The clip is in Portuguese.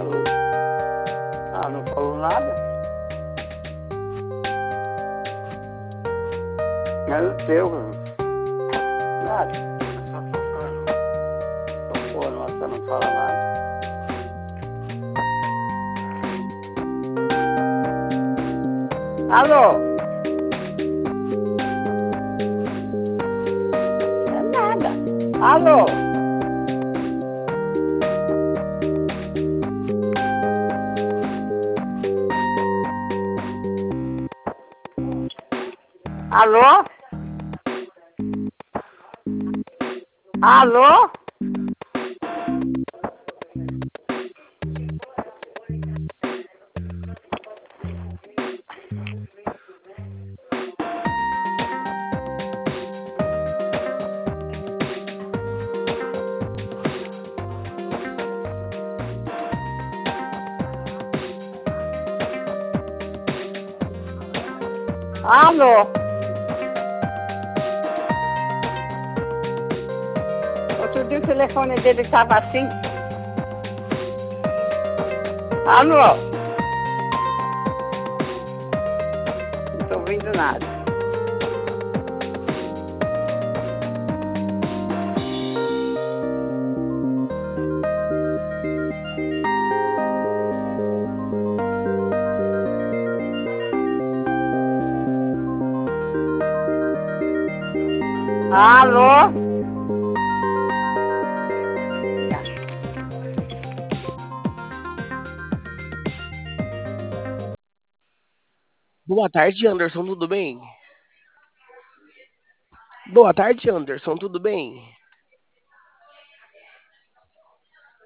falou. Ah, não falou nada. É o teu, nada. Só tocando. Tocou, nossa, não fala nada. Alô? É nada. Alô? Alô? Alô? Alô? Outro dia o telefone dele estava assim. Alô? Não estou ouvindo nada. Alô? Boa tarde, Anderson, tudo bem? Boa tarde, Anderson, tudo bem?